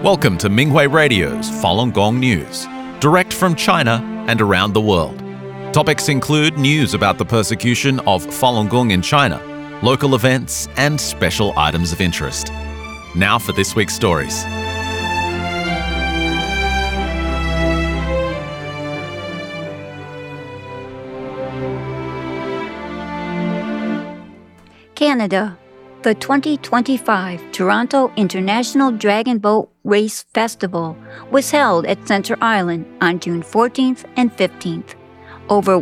Welcome to Minghui Radio's Falun Gong News, direct from China and around the world. Topics include news about the persecution of Falun Gong in China, local events, and special items of interest. Now for this week's stories. Canada. The 2025 Toronto International Dragon Boat Race Festival was held at Center Island on June 14th and 15th. Over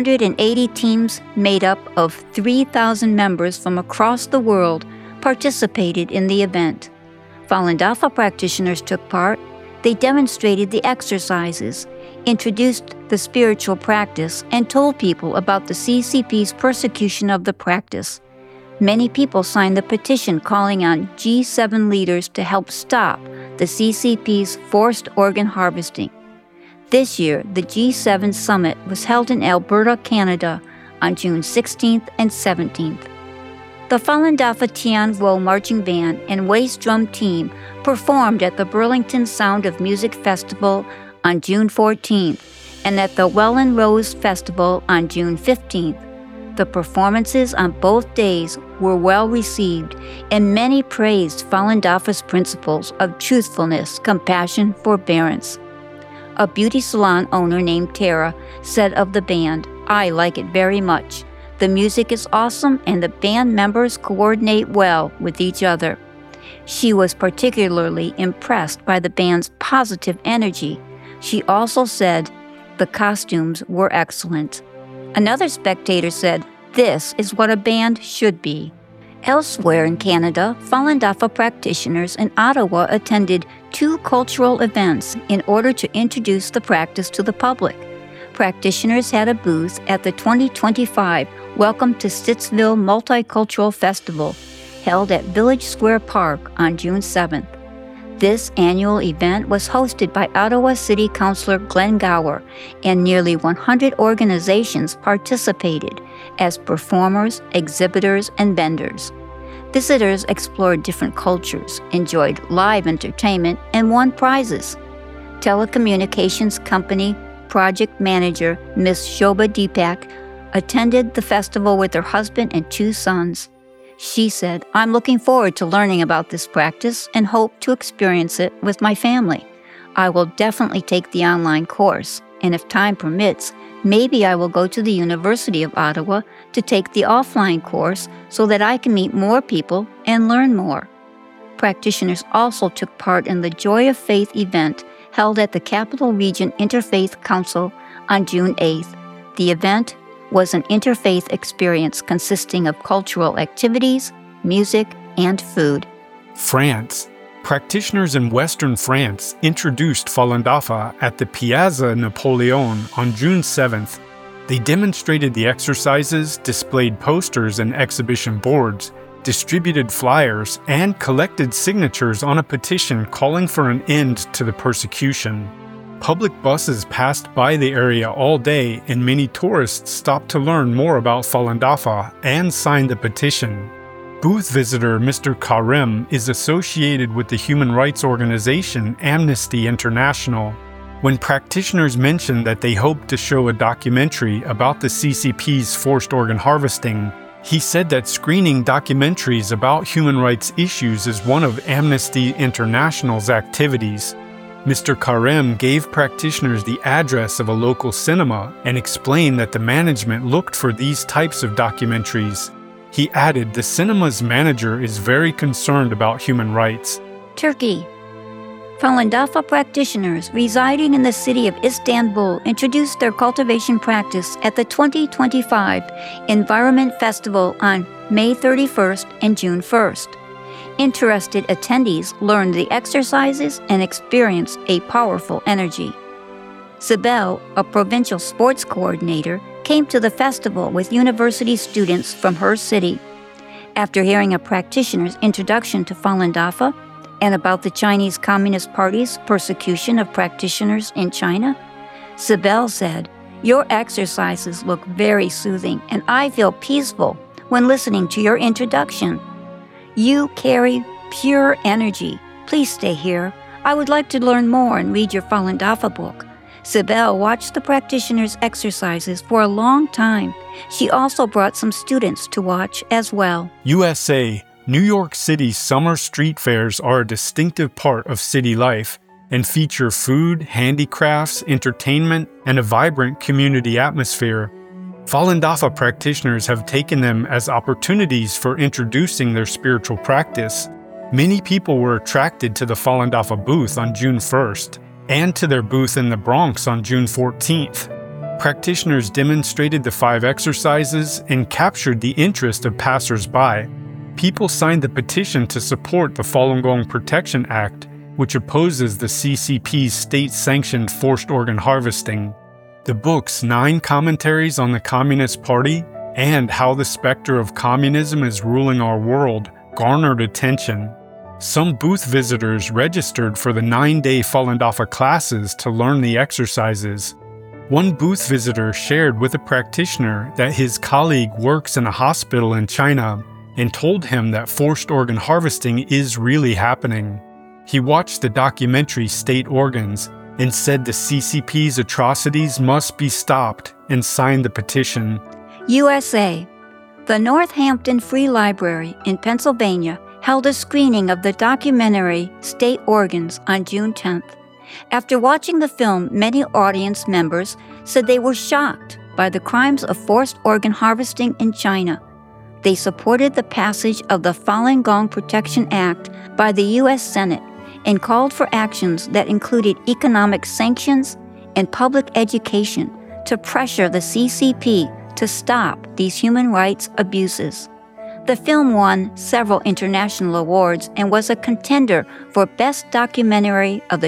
180 teams made up of 3,000 members from across the world participated in the event. Falun Dafa practitioners took part. They demonstrated the exercises, introduced the spiritual practice, and told people about the CCP's persecution of the practice. Many people signed the petition calling on G7 leaders to help stop the CCP's forced organ harvesting. This year, the G7 summit was held in Alberta, Canada, on June 16th and 17th. The Falun Dafa Tian Vo Marching Band and Waist Drum Team performed at the Burlington Sound of Music Festival on June 14th and at the Welland Rose Festival on June 15th. The performances on both days were well received, and many praised Falun Dafa's principles of truthfulness, compassion, forbearance. A beauty salon owner named Tara said of the band, "I like it very much. The music is awesome and the band members coordinate well with each other." She was particularly impressed by the band's positive energy. She also said the costumes were excellent. Another spectator said, "This is what a band should be." Elsewhere in Canada, Falun Dafa practitioners in Ottawa attended 2 cultural events in order to introduce the practice to the public. Practitioners had a booth at the 2025 Welcome to Stittsville Multicultural Festival, held at Village Square Park on June 7th. This annual event was hosted by Ottawa City Councillor Glenn Gower, and nearly 100 organizations participated as performers, exhibitors, and vendors. Visitors explored different cultures, enjoyed live entertainment, and won prizes. Telecommunications company project manager Ms. Shobha Deepak attended the festival with her husband and 2 sons. She said, "I'm looking forward to learning about this practice and hope to experience it with my family. I will definitely take the online course, and if time permits, maybe I will go to the University of Ottawa to take the offline course so that I can meet more people and learn more." Practitioners also took part in the Joy of Faith event held at the Capital Region Interfaith Council on June 8th. The event was an interfaith experience consisting of cultural activities, music, and food. France. Practitioners in Western France introduced Falun Dafa at the Piazza Napoleon on June 7th. They demonstrated the exercises, displayed posters and exhibition boards, distributed flyers, and collected signatures on a petition calling for an end to the persecution. Public buses passed by the area all day, and many tourists stopped to learn more about Falun Dafa and signed the petition. Booth visitor Mr. Karim is associated with the human rights organization Amnesty International. When practitioners mentioned that they hoped to show a documentary about the CCP's forced organ harvesting, he said that screening documentaries about human rights issues is one of Amnesty International's activities. Mr. Karim gave practitioners the address of a local cinema and explained that the management looked for these types of documentaries. He added the cinema's manager is very concerned about human rights. Turkey. Falun Dafa practitioners residing in the city of Istanbul introduced their cultivation practice at the 2025 Environment Festival on May 31st and June 1st. Interested attendees learned the exercises and experienced a powerful energy. Sibel, a provincial sports coordinator, came to the festival with university students from her city. After hearing a practitioner's introduction to Falun Dafa and about the Chinese Communist Party's persecution of practitioners in China, Sibel said, "Your exercises look very soothing, and I feel peaceful when listening to your introduction. You carry pure energy. Please stay here. I would like to learn more and read your Falun Dafa book. Sibel watched the practitioners' exercises for a long time. She also brought some students to watch as well. USA. New York City's summer street fairs are a distinctive part of city life and feature food, handicrafts, entertainment, and a vibrant community atmosphere. Falun Dafa practitioners have taken them as opportunities for introducing their spiritual practice. Many people were attracted to the Falun Dafa booth on June 1st and to their booth in the Bronx on June 14th. Practitioners demonstrated the 5 exercises and captured the interest of passers-by. People signed the petition to support the Falun Gong Protection Act, which opposes the CCP's state-sanctioned forced organ harvesting. The book's 9 commentaries on the Communist Party and how the specter of communism is ruling our world garnered attention. Some booth visitors registered for the 9-day Falun Dafa classes to learn the exercises. One booth visitor shared with a practitioner that his colleague works in a hospital in China and told him that forced organ harvesting is really happening. He watched the documentary State Organs and said the CCP's atrocities must be stopped and signed the petition. USA. The Northampton Free Library in Pennsylvania held a screening of the documentary State Organs on June 10th. After watching the film, many audience members said they were shocked by the crimes of forced organ harvesting in China. They supported the passage of the Falun Gong Protection Act by the U.S. Senate and called for actions that included economic sanctions and public education to pressure the CCP to stop these human rights abuses. The film won several international awards and was a contender for Best Documentary of the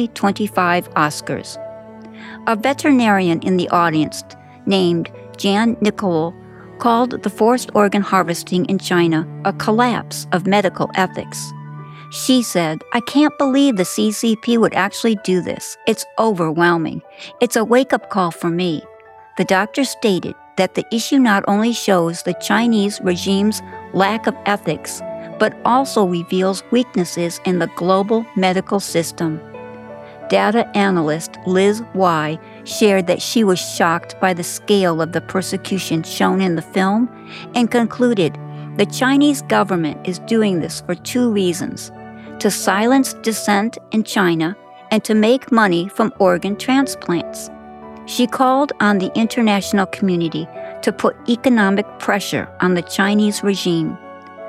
2025 Oscars. A veterinarian in the audience, named Jan Nicole, called the forced organ harvesting in China a collapse of medical ethics. She said, "I can't believe the CCP would actually do this. It's overwhelming. It's a wake-up call for me." The doctor stated that the issue not only shows the Chinese regime's lack of ethics, but also reveals weaknesses in the global medical system. Data analyst Liz Y. shared that she was shocked by the scale of the persecution shown in the film and concluded the Chinese government is doing this for 2 reasons: to silence dissent in China and to make money from organ transplants. She called on the international community to put economic pressure on the Chinese regime.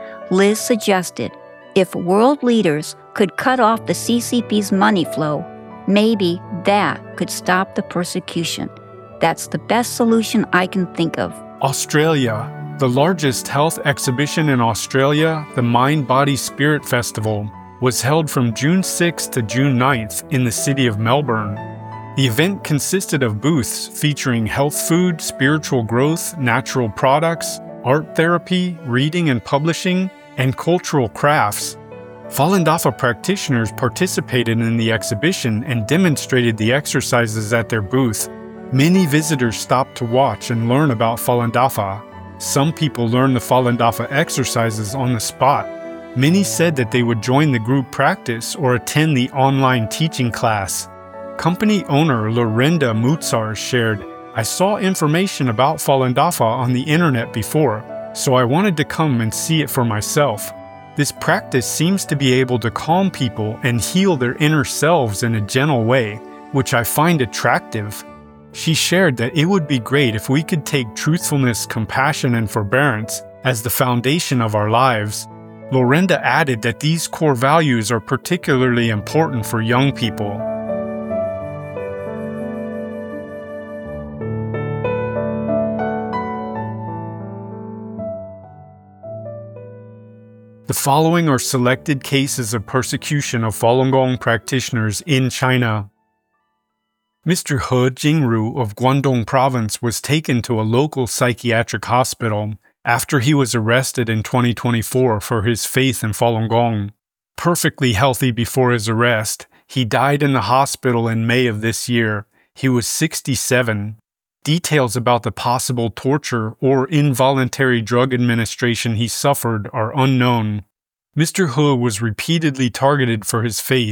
Liz suggested if world leaders could cut off the CCP's money flow, maybe that could stop the persecution. That's the best solution I can think of. Australia. The largest health exhibition in Australia, the Mind Body Spirit Festival, was held from June 6th to June 9th in the city of Melbourne. The event consisted of booths featuring health food, spiritual growth, natural products, art therapy, reading and publishing, and cultural crafts. Falun Dafa practitioners participated in the exhibition and demonstrated the exercises at their booth. Many visitors stopped to watch and learn about Falun Dafa. Some people learned the Falun Dafa exercises on the spot. Many said that they would join the group practice or attend the online teaching class. Company owner Lorinda Mutsar shared, "I saw information about Falun Dafa on the internet before, so I wanted to come and see it for myself. This practice seems to be able to calm people and heal their inner selves in a gentle way, which I find attractive." She shared that it would be great if we could take truthfulness, compassion, and forbearance as the foundation of our lives. Lorinda added that these core values are particularly important for young people. The following are selected cases of persecution of Falun Gong practitioners in China. Mr. He Jingru of Guangdong Province was taken to a local psychiatric hospital after he was arrested in 2024 for his faith in Falun Gong. Perfectly healthy before his arrest, he died in the hospital in May of this year. He was 67. Details about the possible torture or involuntary drug administration he suffered are unknown. Mr. He was repeatedly targeted for his faith,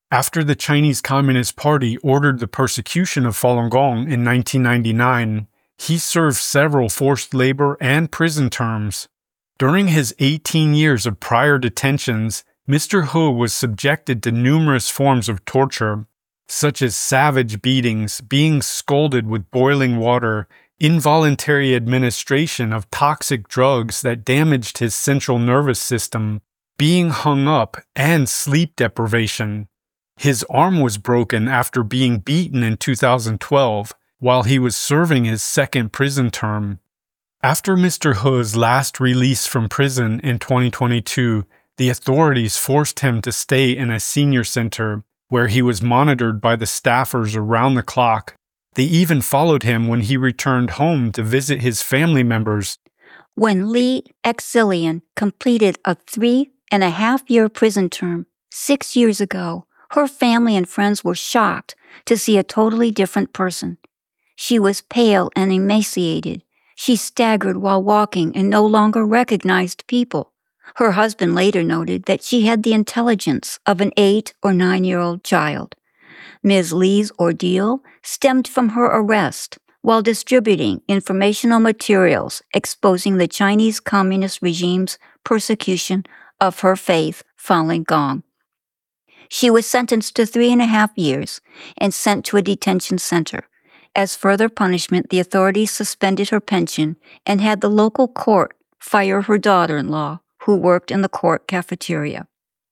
After the Chinese Communist Party ordered the persecution of Falun Gong in 1999, he served several forced labor and prison terms. During his 18 years of prior detentions, Mr. He was subjected to numerous forms of torture, such as savage beatings, being scalded with boiling water, involuntary administration of toxic drugs that damaged his central nervous system, being hung up, and sleep deprivation. His arm was broken after being beaten in 2012 while he was serving his second prison term. After Mr. He's last release from prison in 2022, the authorities forced him to stay in a senior center where he was monitored by the staffers around the clock. They even followed him when he returned home to visit his family members. When Li Exilian completed a 3.5-year prison term 6 years ago, her family and friends were shocked to see a totally different person. She was pale and emaciated. She staggered while walking and no longer recognized people. Her husband later noted that she had the intelligence of an 8 or 9-year-old child. Ms. Li's ordeal stemmed from her arrest while distributing informational materials exposing the Chinese Communist regime's persecution of her faith, Falun Gong. She was sentenced to 3.5 years and sent to a detention center. As further punishment, the authorities suspended her pension and had the local court fire her daughter-in-law, who worked in the court cafeteria.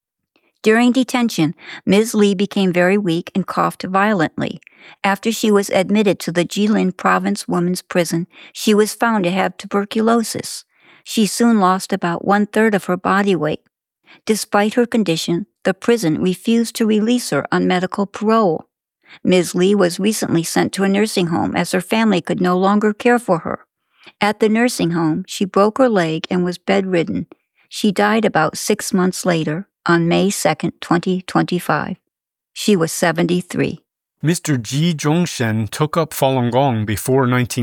During detention, Ms. Li became very weak and coughed violently. After she was admitted to the Jilin Province Women's Prison, she was found to have tuberculosis. She soon lost about 1/3 of her body weight. Despite her condition, the prison refused to release her on medical parole. Ms. Li was recently sent to a nursing home as her family could no longer care for her. At the nursing home, she broke her leg and was bedridden. She died about 6 months later, on May 2, 2025. She was 73. Mr. Ji Zhongshen took up Falun Gong before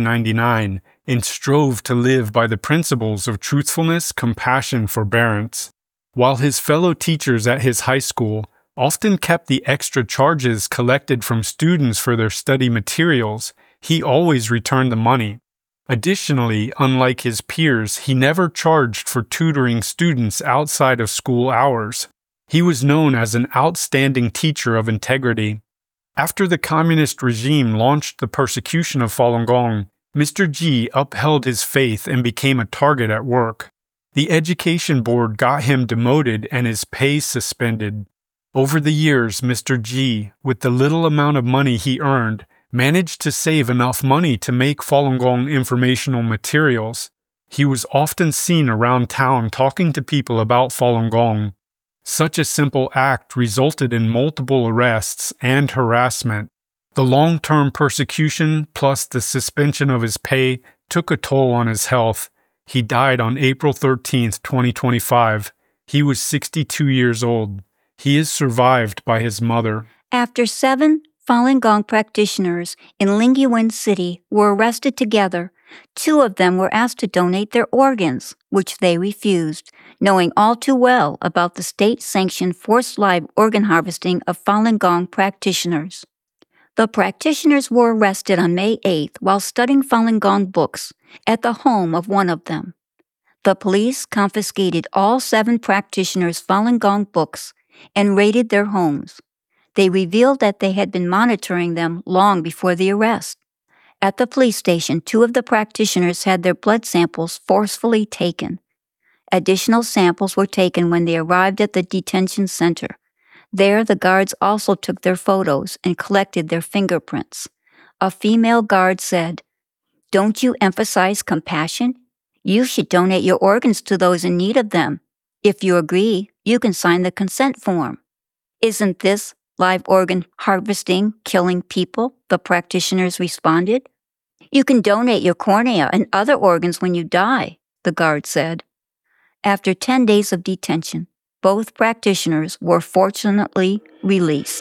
1999 and strove to live by the principles of truthfulness, compassion, forbearance. While his fellow teachers at his high school often kept the extra charges collected from students for their study materials, he always returned the money. Additionally, unlike his peers, he never charged for tutoring students outside of school hours. He was known as an outstanding teacher of integrity. After the communist regime launched the persecution of Falun Gong, Mr. Ji upheld his faith and became a target at work. The education board got him demoted and his pay suspended. Over the years, Mr. Ji, with the little amount of money he earned, managed to save enough money to make Falun Gong informational materials. He was often seen around town talking to people about Falun Gong. Such a simple act resulted in multiple arrests and harassment. The long-term persecution plus the suspension of his pay took a toll on his health. He died on April 13, 2025. He was 62 years old. He is survived by his mother. After 7 Falun Gong practitioners in Lingyuan City were arrested together, 2 of them were asked to donate their organs, which they refused, knowing all too well about the state-sanctioned forced live organ harvesting of Falun Gong practitioners. The practitioners were arrested on May 8th while studying Falun Gong books at the home of one of them. The police confiscated all 7 practitioners' Falun Gong books and raided their homes. They revealed that they had been monitoring them long before the arrest. At the police station, 2 of the practitioners had their blood samples forcefully taken. Additional samples were taken when they arrived at the detention center. There, the guards also took their photos and collected their fingerprints. A female guard said, "Don't you emphasize compassion? You should donate your organs to those in need of them. If you agree, you can sign the consent form." "Isn't this live organ harvesting killing people?" the practitioners responded. "You can donate your cornea and other organs when you die," the guard said. After 10 days of detention, both practitioners were fortunately released.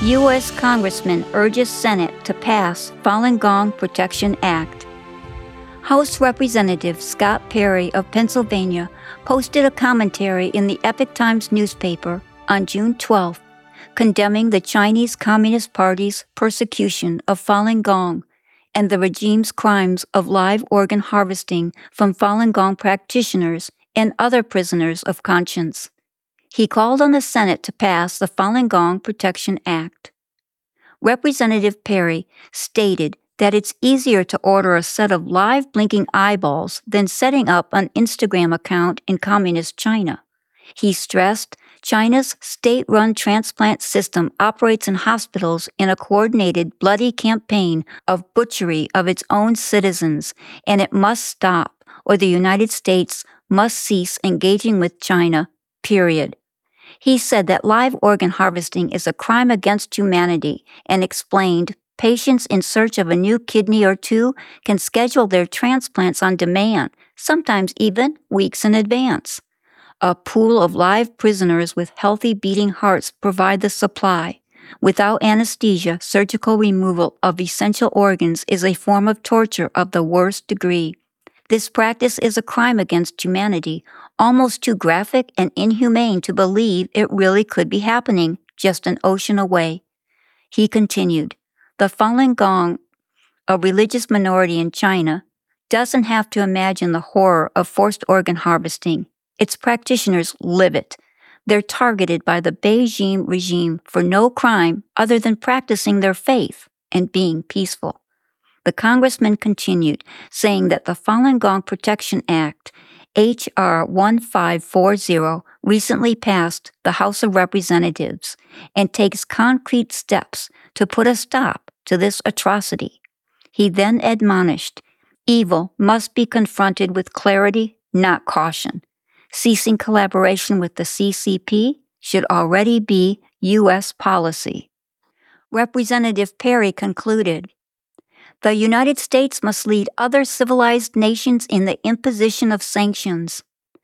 U.S. Congressman urges Senate to pass Falun Gong Protection Act. House Representative Scott Perry of Pennsylvania posted a commentary in the Epoch Times newspaper on June 12th, condemning the Chinese Communist Party's persecution of Falun Gong and the regime's crimes of live organ harvesting from Falun Gong practitioners and other prisoners of conscience. He called on the Senate to pass the Falun Gong Protection Act. Representative Perry stated that it's easier to order a set of live blinking eyeballs than setting up an Instagram account in communist China. He stressed China's state-run transplant system operates in hospitals in a coordinated, bloody campaign of butchery of its own citizens, and it must stop, or the United States must cease engaging with China, period. He said that live organ harvesting is a crime against humanity and explained patients in search of a new kidney or two can schedule their transplants on demand, sometimes even weeks in advance. A pool of live prisoners with healthy beating hearts provide the supply. Without anesthesia, surgical removal of essential organs is a form of torture of the worst degree. This practice is a crime against humanity, almost too graphic and inhumane to believe it really could be happening just an ocean away. He continued, the Falun Gong, a religious minority in China, doesn't have to imagine the horror of forced organ harvesting. Its practitioners live it. They're targeted by the Beijing regime for no crime other than practicing their faith and being peaceful. The congressman continued, saying that the Falun Gong Protection Act, H.R. 1540, recently passed the House of Representatives and takes concrete steps to put a stop to this atrocity. He then admonished, evil must be confronted with clarity, not caution. Ceasing collaboration with the CCP should already be U.S. policy. Representative Perry concluded, the United States must lead other civilized nations in the imposition of sanctions.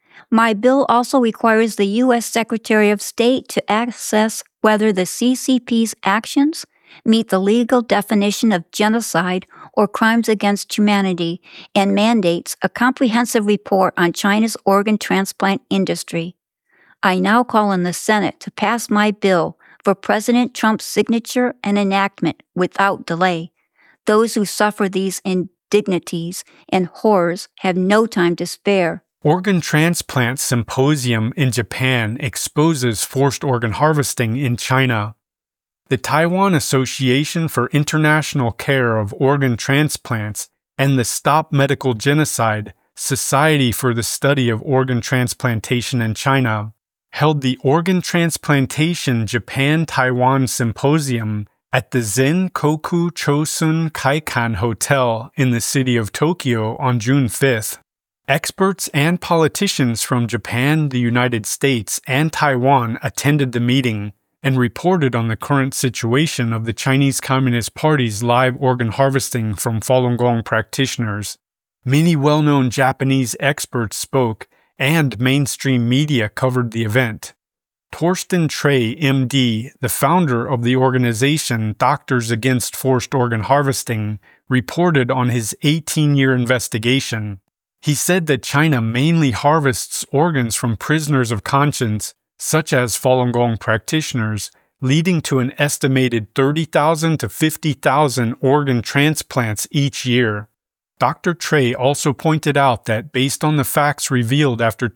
My bill also requires the U.S. Secretary of State to assess whether the CCP's actions meet the legal definition of genocide or crimes against humanity and mandates a comprehensive report on China's organ transplant industry. I now call on the Senate to pass my bill for President Trump's signature and enactment without delay. Those who suffer these indignities and horrors have no time to spare. Organ Transplant Symposium in Japan exposes forced organ harvesting in China. The Taiwan Association for International Care of Organ Transplants and the Stop Medical Genocide Society for the Study of Organ Transplantation in China held the Organ Transplantation Japan-Taiwan Symposium at the Zen-Koku Chosun Kaikan Hotel in the city of Tokyo on June 5th. Experts and politicians from Japan, the United States, and Taiwan attended the meeting and reported on the current situation of the Chinese Communist Party's live organ harvesting from Falun Gong practitioners. Many well-known Japanese experts spoke, and mainstream media covered the event. Torsten Trey, MD, the founder of the organization Doctors Against Forced Organ Harvesting, reported on his 18-year investigation. He said that China mainly harvests organs from prisoners of conscience, such as Falun Gong practitioners, leading to an estimated 30,000 to 50,000 organ transplants each year. Dr. Trey also pointed out that based on the facts revealed after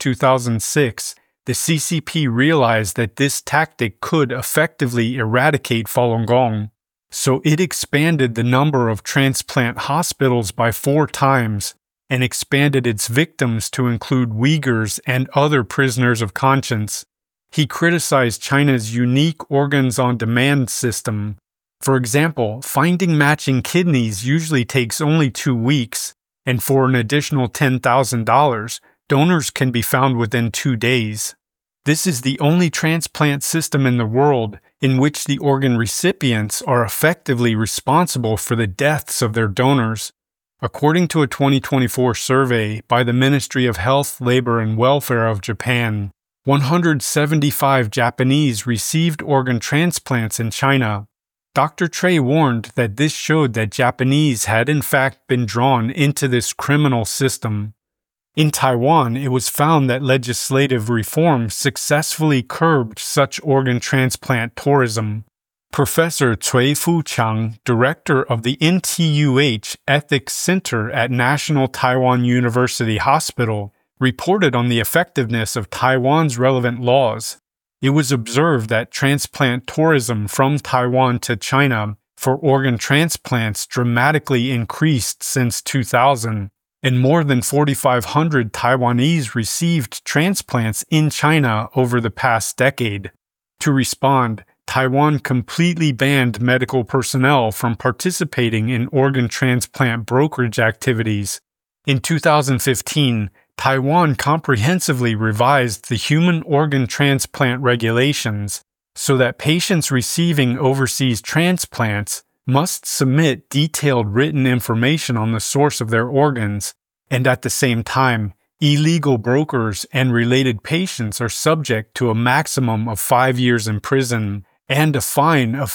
2006, the CCP realized that this tactic could effectively eradicate Falun Gong, so it expanded the number of transplant hospitals by 4 times and expanded its victims to include Uyghurs and other prisoners of conscience. He criticized China's unique organs-on-demand system. For example, finding matching kidneys usually takes only 2 weeks, and for an additional $10,000, donors can be found within 2 days. This is the only transplant system in the world in which the organ recipients are effectively responsible for the deaths of their donors. According to a 2024 survey by the Ministry of Health, Labor, and Welfare of Japan, 175 Japanese received organ transplants in China, Dr. Trey warned that this showed that Japanese had in fact been drawn into this criminal system. In Taiwan, it was found that legislative reform successfully curbed such organ transplant tourism. Professor Cui Fu-chang, director of the NTUH Ethics Center at National Taiwan University Hospital, reported on the effectiveness of Taiwan's relevant laws. It was observed that transplant tourism from Taiwan to China for organ transplants dramatically increased since 2000, and more than 4,500 Taiwanese received transplants in China over the past decade. To respond, Taiwan completely banned medical personnel from participating in organ transplant brokerage activities. In 2015, Taiwan comprehensively revised the human organ transplant regulations so that patients receiving overseas transplants must submit detailed written information on the source of their organs, and at the same time, illegal brokers and related patients are subject to a maximum of 5 years in prison and a fine of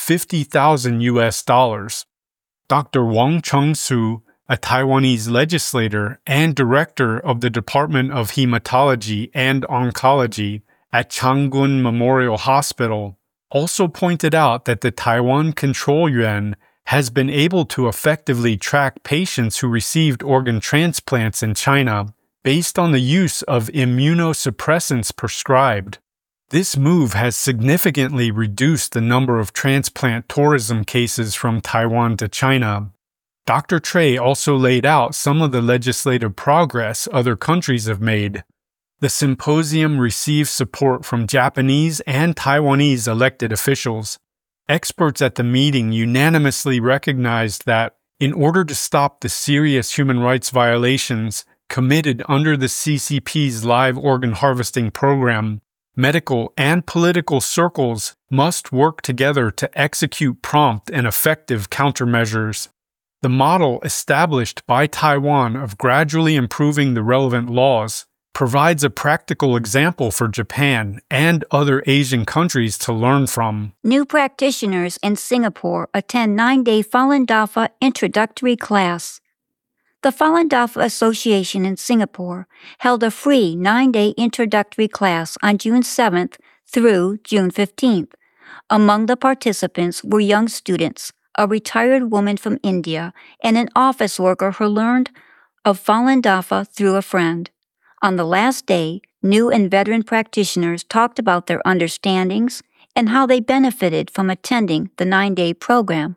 $50,000. Dr. Wang Cheng-su, a Taiwanese legislator and director of the Department of Hematology and Oncology at Changgun Memorial Hospital, also pointed out that the Taiwan Control Yuan has been able to effectively track patients who received organ transplants in China based on the use of immunosuppressants prescribed. This move has significantly reduced the number of transplant tourism cases from Taiwan to China. Dr. Trey also laid out some of the legislative progress other countries have made. The symposium received support from Japanese and Taiwanese elected officials. Experts at the meeting unanimously recognized that, in order to stop the serious human rights violations committed under the CCP's live organ harvesting program, medical and political circles must work together to execute prompt and effective countermeasures. The model established by Taiwan of gradually improving the relevant laws provides a practical example for Japan and other Asian countries to learn from. New practitioners in Singapore attend 9-day Falun Dafa introductory class. The Falun Dafa Association in Singapore held a free 9-day introductory class on June 7th through June 15th. Among the participants were young students, a retired woman from India, and an office worker who learned of Falun Dafa through a friend. On the last day, new and veteran practitioners talked about their understandings and how they benefited from attending the 9-day program.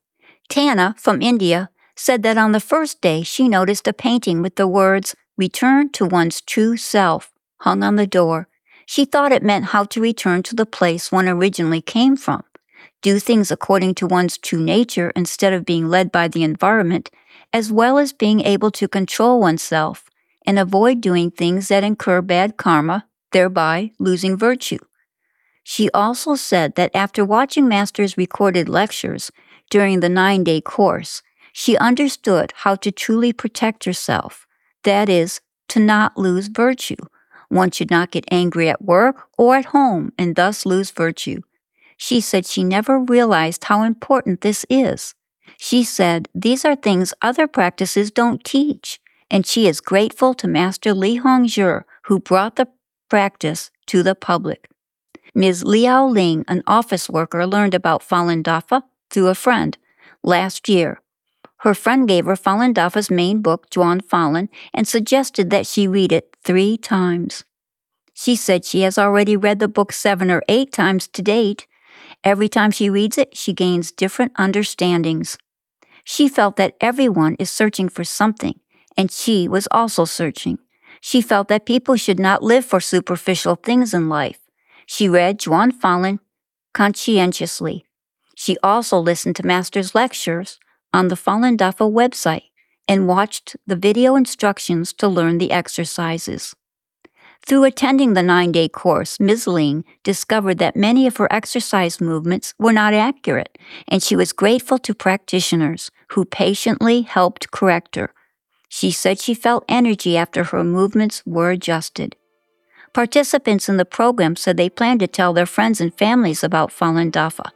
Tana, from India, said that on the first day she noticed a painting with the words, "Return to one's true self," hung on the door. She thought it meant how to return to the place one originally came from, do things according to one's true nature instead of being led by the environment, as well as being able to control oneself and avoid doing things that incur bad karma, thereby losing virtue. She also said that after watching Master's recorded lectures during the 9-day course, she understood how to truly protect herself, that is, to not lose virtue. One should not get angry at work or at home and thus lose virtue. She said she never realized how important this is. She said these are things other practices don't teach, and she is grateful to Master Li Hongzhi, who brought the practice to the public. Ms. Liao Ling, an office worker, learned about Falun Dafa through a friend last year. Her friend gave her Falun Dafa's main book, Zhuan Falun, and suggested that she read it 3 times. She said she has already read the book 7 or 8 times to date. Every time she reads it, she gains different understandings. She felt that everyone is searching for something, and she was also searching. She felt that people should not live for superficial things in life. She read Zhuan Falun conscientiously. She also listened to Master's lectures on the Falun Dafa website and watched the video instructions to learn the exercises. Through attending the 9-day course, Ms. Ling discovered that many of her exercise movements were not accurate, and she was grateful to practitioners who patiently helped correct her. She said she felt energy after her movements were adjusted. Participants in the program said they plan to tell their friends and families about Falun Dafa.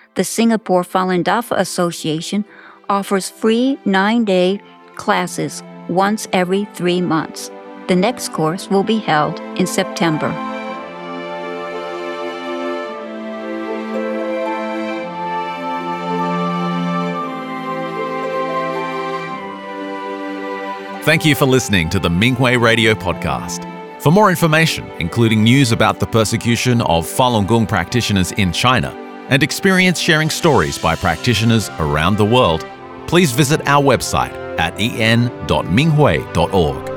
The Singapore Falun Dafa Association offers free 9-day classes once every 3 months. The next course will be held in September. Thank you for listening to the Minghui Radio Podcast. For more information, including news about the persecution of Falun Gong practitioners in China and experience sharing stories by practitioners around the world, please visit our website at en.minghui.org.